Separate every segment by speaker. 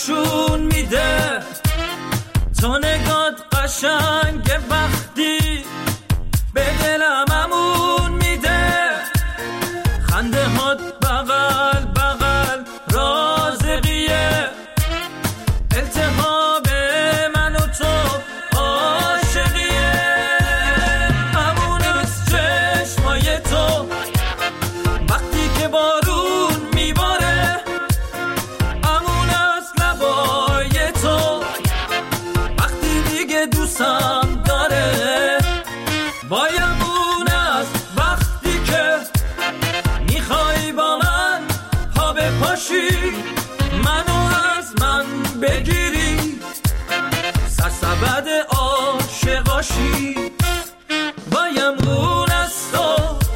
Speaker 1: نشون میده، تو نگات قشنگ وقتی به دلم امون میده، خنده هات بغل بغل رازقیه، التهاب من و تو عاشقیه، امون از چشمای تو وقتی که بارون میباره، امون از لبای تو وقتی دیگه دوستم داره، وای امون از وقتی که میخوای با من پا بپاشی، منو از من بگیری، سرسبد عاشقاشی، وای امون از تو،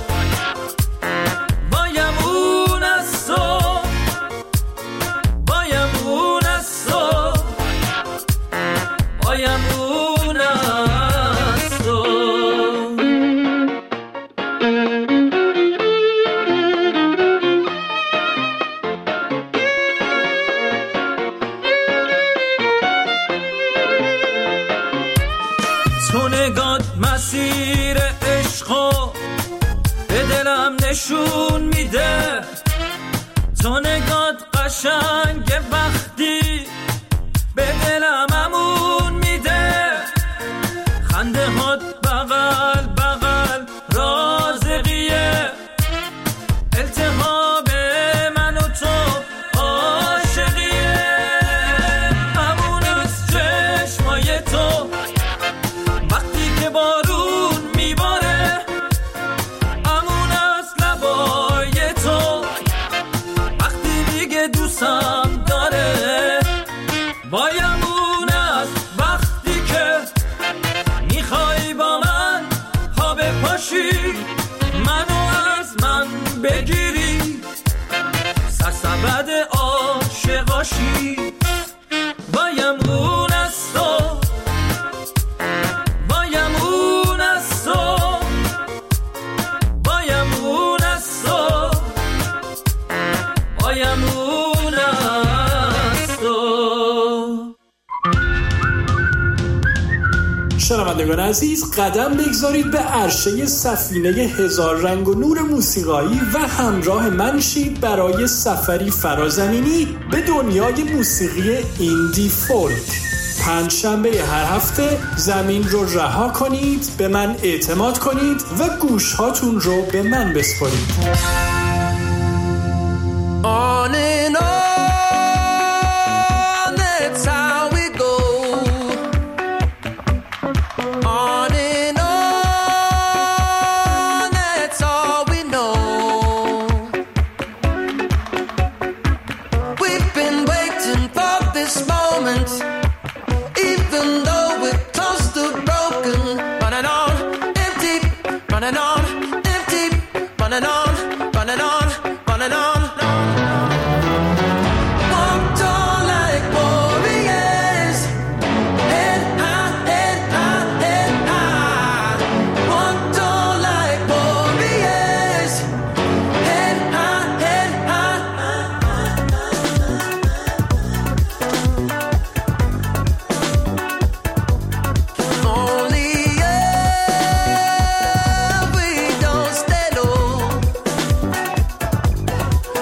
Speaker 1: وای امون از تو، وای امون از تو، وای امون از تو. تو نگات مسیر عشقو به دلم نشون میده، تو نگات قشنگ وقتی به دلم امون میده، خنده هات بغل بغل رازقیه، التهاب من و تو عاشقیه، امون از چشمای تو وقتی که بارون میباره، امون از لبای تو وقتی دیگه دوستم داره، وای امون از وقتی که میخوای با من پا بپاشی، منو از من بگیری، سرسبد عاشقاشی، وای امون از تو، وای امون از تو، وای امون از تو، وای امون از تو.
Speaker 2: شنوندگان عزیز، قدم بگذارید به عرشه سفینه هزار رنگ و نور موسیقایی و همراه من شید برای سفری فرازمینی به دنیای موسیقی ایندی فولک. پنجشنبه هر هفته زمین رو رها کنید، به من اعتماد کنید و گوشهاتون رو به من بسپارید.
Speaker 1: On and on, that's how we go. On and on, that's all we know. We've been waiting for this moment, even though we're close to broken. Running on empty, running on empty, running on, running on, running on. Walked on like warriors, head high, head high, head high. Walked on like warriors, head high, head high. Only if we don't stay low.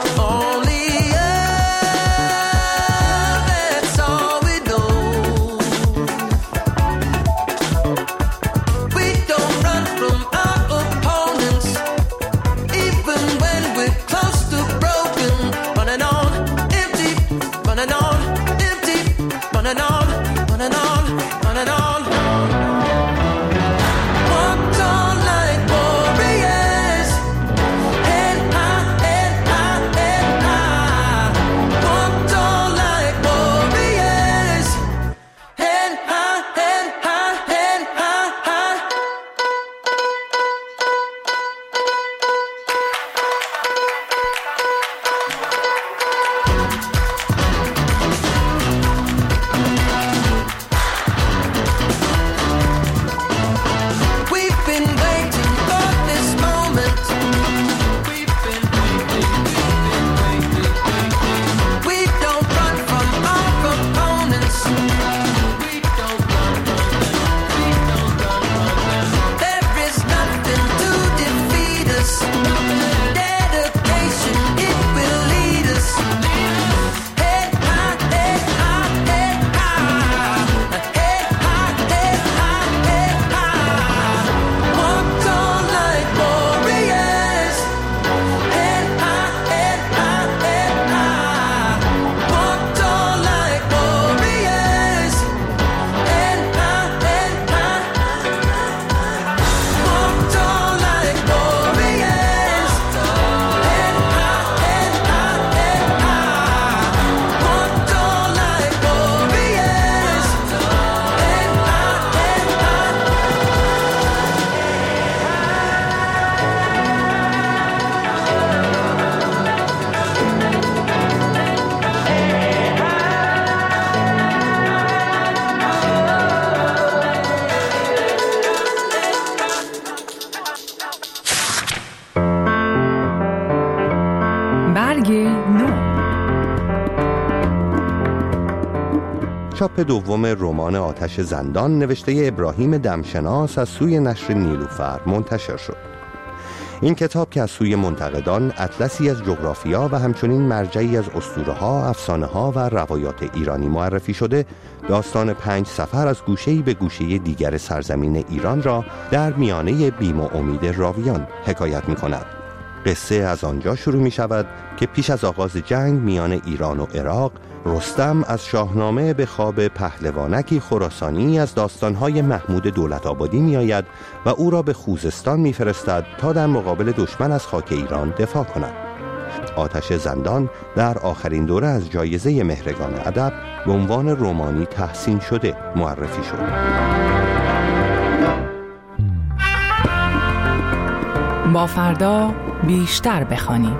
Speaker 3: چاپ دوم رمان آتش زندان نوشته ابراهیم دمشناس از سوی نشر نیلوفر منتشر شد. این کتاب که از سوی منتقدان اطلسی از جغرافیا و همچنین مرجعی از اسطوره‌ها، افسانه‌ها و روایات ایرانی معرفی شده، داستان 5 سفر از گوشه‌ای به گوشه دیگر سرزمین ایران را در میانه بیم و امید راویان حکایت می‌کند. قصه از آنجا شروع می‌شود که پیش از آغاز جنگ میان ایران و عراق، رستم از شاهنامه به خواب پهلوانکی خراسانی از داستان‌های محمود دولت‌آبادی می‌آید و او را به خوزستان می‌فرستد تا در مقابل دشمن از خاک ایران دفاع کند. آتش زندان در آخرین دوره از جایزه مهرگان ادب به عنوان رمانی تحسین شده معرفی شد.
Speaker 4: با فردا بیشتر بخوانیم.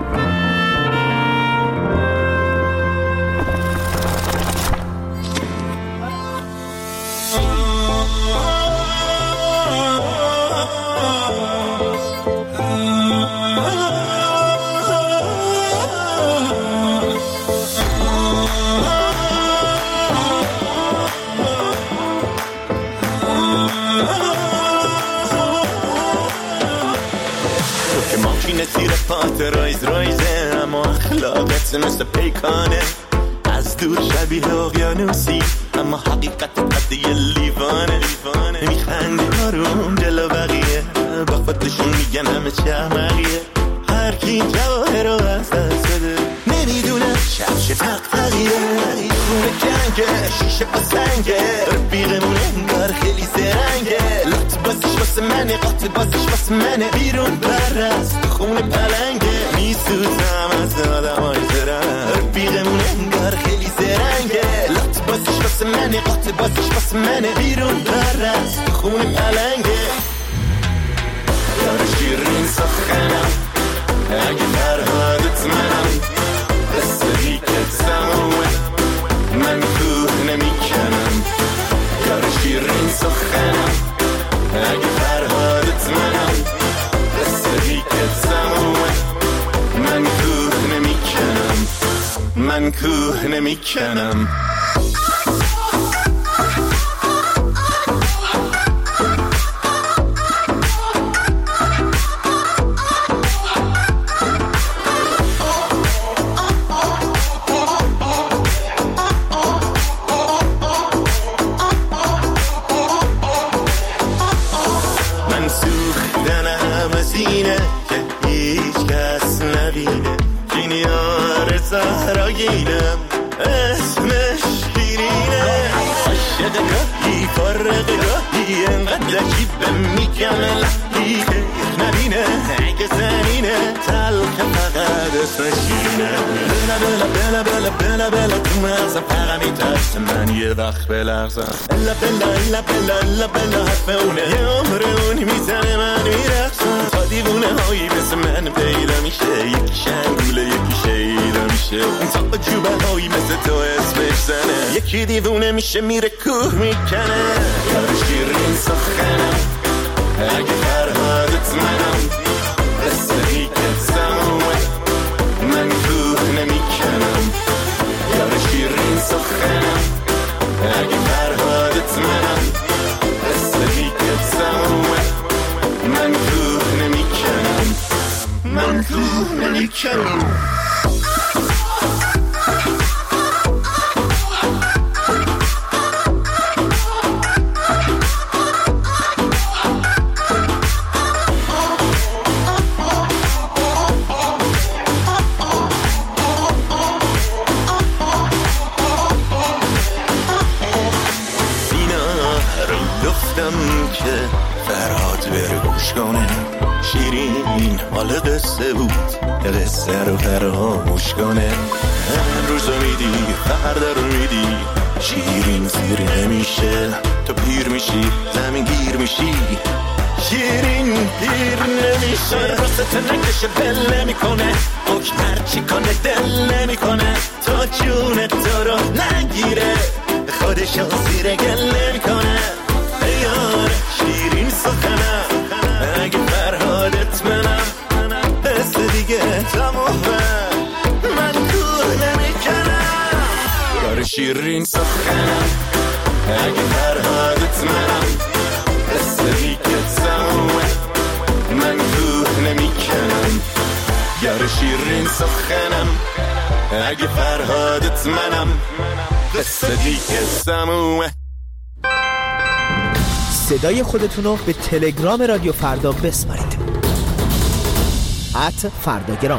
Speaker 5: زیر پات رایزه اما اخلاقت مثل پیکانه، از دور شبیه اقیانوسی اما حقیقت قد یه لیوانه. میخندی آروم جلو بقیه، با خودشون میگن همه چه احمقیه. هر کی جواهر رو از دست بده نمیدونه شبش تقتقیه. خونه جنگه شیشه با سنگه، رفیقمون انگار خیلی زرنگه. لط بازش واسه منه، قاطع بازش واسه منه. بیرون برست خونه پلنگه، میسوزم از آدم های زرنگ. رفیقمون انگار خیلی زرنگه، لط بازش واسه منه، قاطع بازش واسه منه. بیرون برست خونه پلنگه. یار شیرین سخنم اگه فرهادت منم، رسیدی که تمومه من کوه نمی کنم. یار شیرین سخنم اگه فرهادت منم، رسیدی که تمومه من کوه نمی کنم. من کوه نمی کنم. زهراگینم اسمش شیرینه، عاشق گاهی فارغ گاهی انقدر لجیبه میگم لحی خیر نبینه. اگه زنینه تلخ فقط اسمش شیرینه. بلا بلا بلا بلا بلا بلا تو مغزم فقط میترسه من یه وقت بلرزم. الا بلا الا بلا الا بلا حرف اونه، یه عمرونی میزنه من میرقصم. تا دیوونه هایی مثل من پیدا میشه، یکی شنگوله یکی شیدا میشه. اون تا جوبه هایی مثل تو اسمش زنه، یکی دیوونه میشه میره کوه میکنه. یار شیرین سخنم اگه فرهادت منم، رسیدی که تمومه من کوه نمی کنم. یار شیرین سخنم اگه فرهادت منم، رسیدی که تمومه من کوه نمی کنم. من کوه نمی کنم. که فرهاد بره گوش کنه، شیرین مال قصه بود قصه رو فراموش کنه. امروز رو میدی فردا رو میدی، شیرین زیر نمیشه. تو پیر میشی زمین گیر میشی، شیرین گیر نمیشه. راست نکشه بل نمیکنه، حکم هرچی کنه دل نمیکنه. تا جون تو رو نگیره خودشو زیر گل نمیکنه. یار شیرین سخنم اگه فرهادت منم، بس دیگه تمومه من کوه نمی کنم. یار شیرین سخنم اگه فرهادت منم قصه دیگه تمومه من روح نمیکنم یار شیرین سخنم اگه فرهادت منم قصه دیگه تمومه.
Speaker 6: صدای خودتونو به تلگرام رادیو فردا بسپارید @فرداگرام.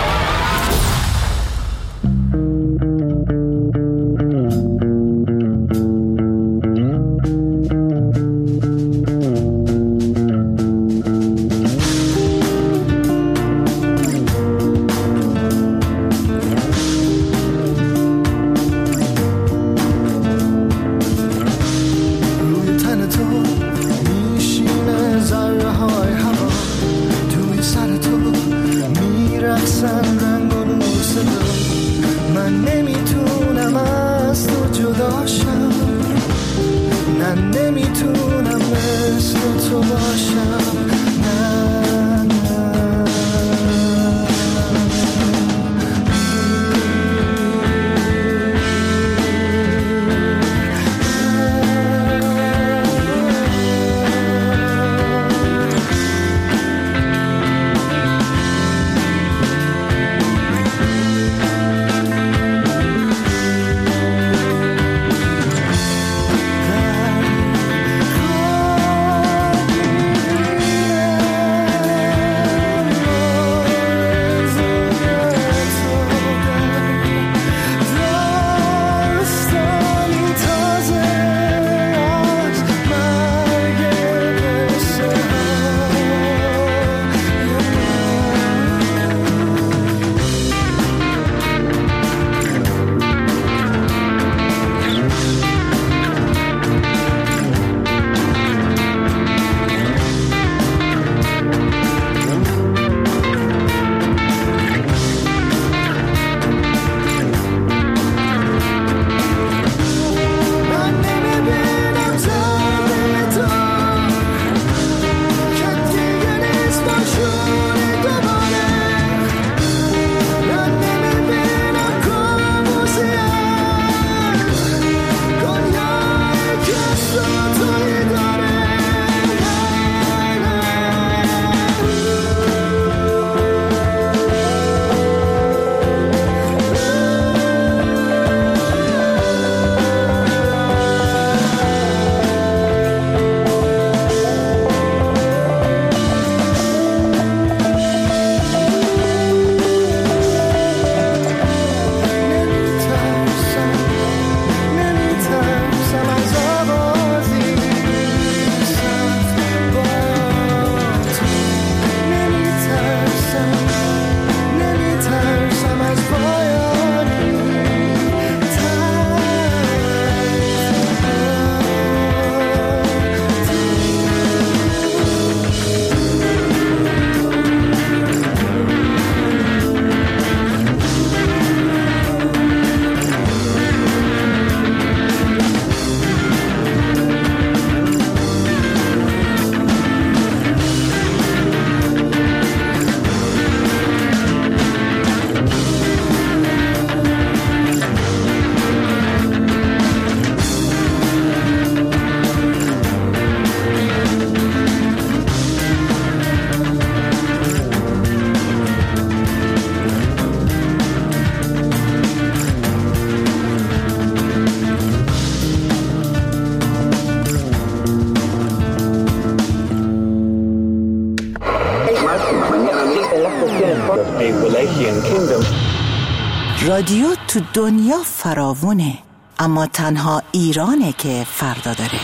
Speaker 7: رادیو تو دنیا فراوونه، اما تنها ایرانه که فردا داره.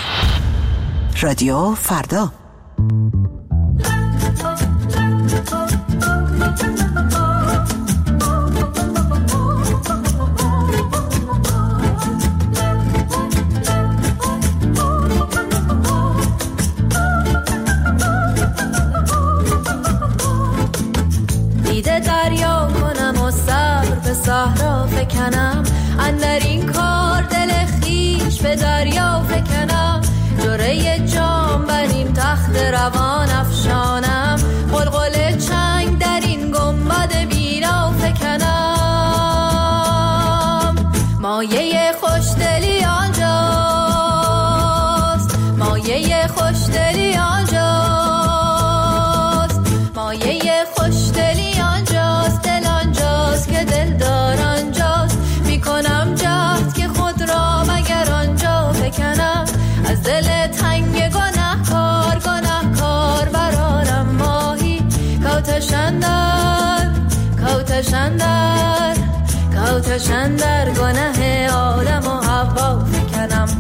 Speaker 7: رادیو فردا.
Speaker 8: دیده دریا کنم و سر به صحرا فکنم، اندر این کار دل خیش به دریا فکنم. جوره جام بریم تخت روان افشانم، قلقل چنگ در این گنبد بینا فکنم. مایه خوشدلی آنجا آتشن در گناه آدم و حوا فکنم.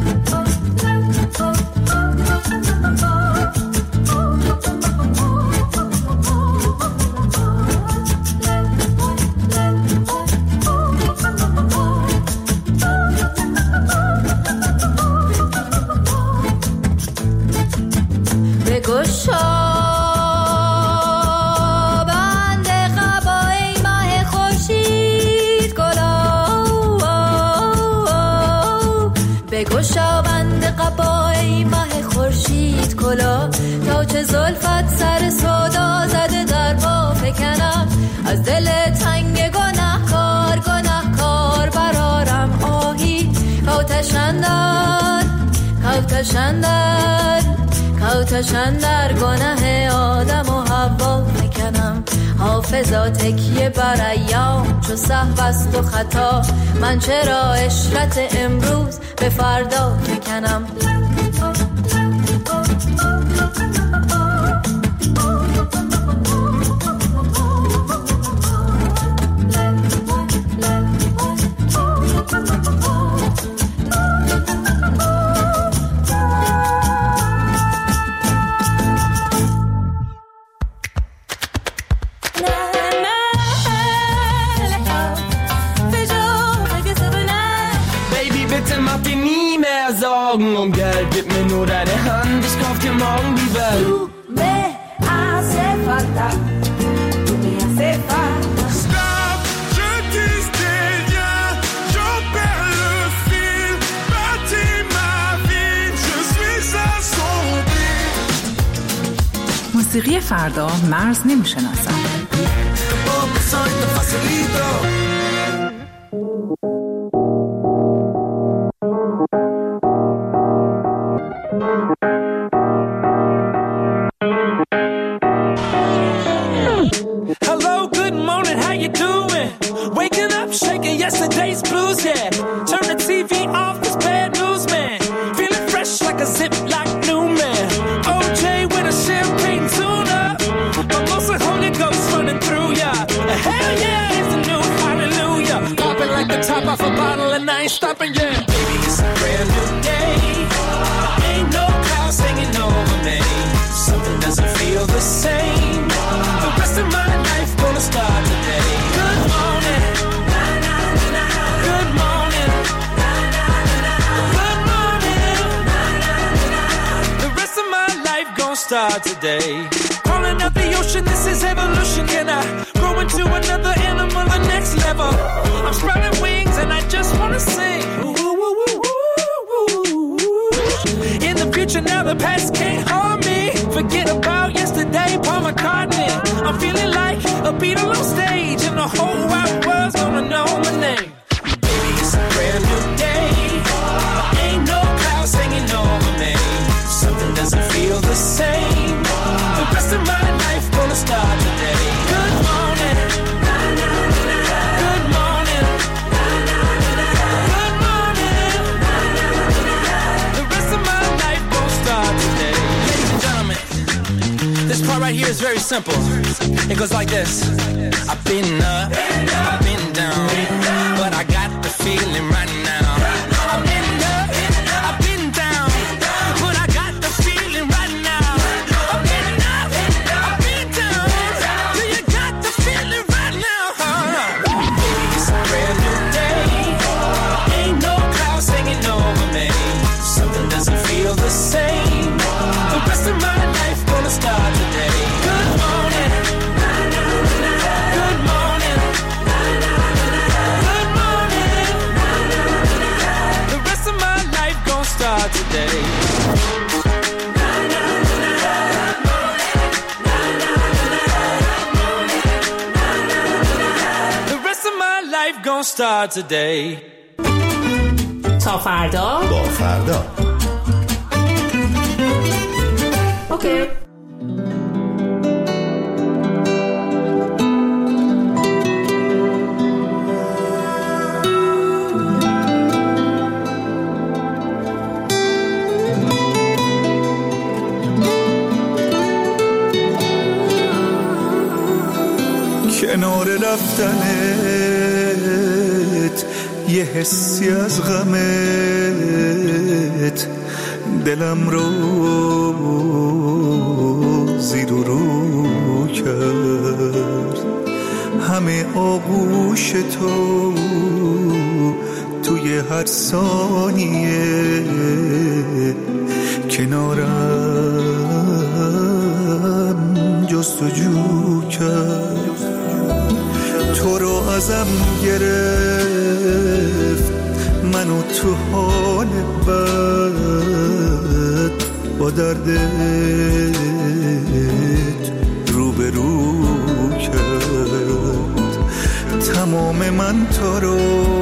Speaker 8: گشابند قبای ماه خورشید کلا، تا چه زلفت سر صدا زده در پا فکنم. از دل تنگ گناهکار گناهکار برارم آهی، کوتشن در گناه آدم و حوا فکنم. حافظا تکیه بر ایام چو سهو است و خطا، من چرا عشرت امروز به فردا فکنم.
Speaker 1: Und Geld, gib mir nur deine Hand, ich kauf dir morgen die Welt.
Speaker 8: Du me hace falta, tu me hace falta.
Speaker 5: Stop, je tisse des liens, j'en perds le fil. Bâtis ma vie, je suis assombri.
Speaker 4: موسیقی فردا مرز نمیشناسد.
Speaker 5: Oh, soy tu facilito.
Speaker 1: Hello, good morning, how you doing? Waking up, shaking yesterday's blues, yeah. Turn the TV off, it's bad news, man. Feeling fresh like a Ziploc new man. OJ with a champagne tune-up. Mimosa Holy Ghost running through ya. Hell yeah, it's a new hallelujah. Popping like the top off a bottle and I ain't stopping yet. Baby, it's a brand new day. Ain't no clouds hanging over me. Something doesn't feel the same. The rest of my life gonna start today. Good morning. Good morning. Good morning. The rest of my life gonna start today. Calling up the ocean, this is evolution. Can I grow into another animal, the next level? I'm spreading wings and I just wanna sing. In the future now the past can't harm me. Forget about yesterday, Paul McCartney. I'm feeling like a Beatle on stage and the whole wide world's gonna know my name. Baby, it's a brand new day. Ain't no clouds hanging over me. Something doesn't feel the same. The rest of my life gonna start today. Good morning. Good morning. Good morning. The rest of my life gonna start today. Ladies and gentlemen, this part right here is very simple. It goes like this. I've been up, I've been down, but I got the feeling right now. I've been up, I've been down, but I got the feeling right now. I've been up, I've been down, do you got the feeling right now? Baby, it's a brand new day. Ain't no clouds hanging over me. Something doesn't feel the same. The rest of my life gonna start today. Good morning. Good morning. Good morning. The rest of my life gonna start today. The rest of my life gonna start today.
Speaker 4: تا فردا
Speaker 3: با فردا.
Speaker 4: اوکی.
Speaker 5: کنار رفتنه
Speaker 9: یه حسی از غمت دلم رو زیر و رو کرد. همه آغوش تو توی هر ثانیه کنارم جستجو کرد. تو رو ازم گرفت، منو تو حال بد با دردت روبرو کرد. تمام من تو رو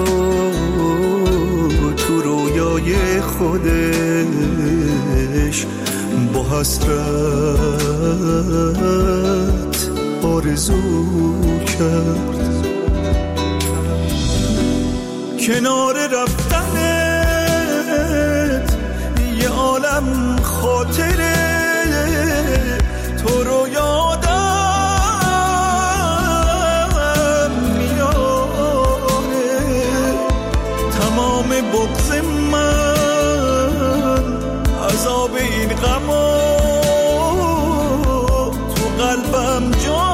Speaker 9: تو رویای خودش با حسرت آرزو کرد. کنار رفتنت یه عالم خاطره، تو رو یادم میاره. تمام بغض من، عذاب این غما تو قلبم جا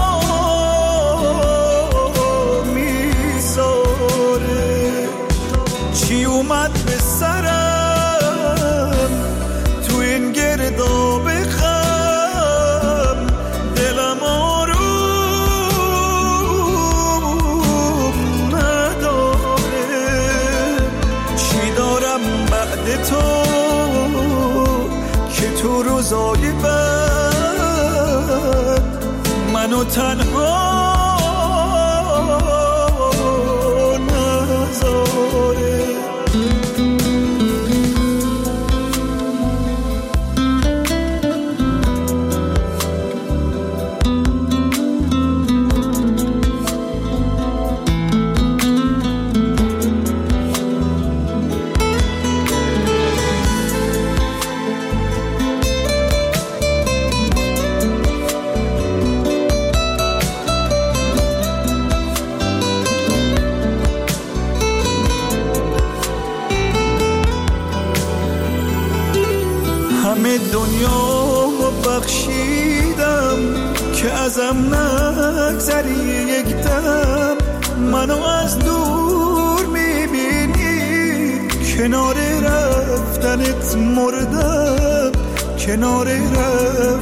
Speaker 9: میذاره. چی اومد به سرم تو این گرداب غم، دلم آروم نداره. چی دارم بعد تو که تو روزای بد منو تنها نذاره. همه دنیا بخشیدم که ازم نگذری یک دم. منو از دور میبینی، کنار رفتنت مردم، کنار رفتنت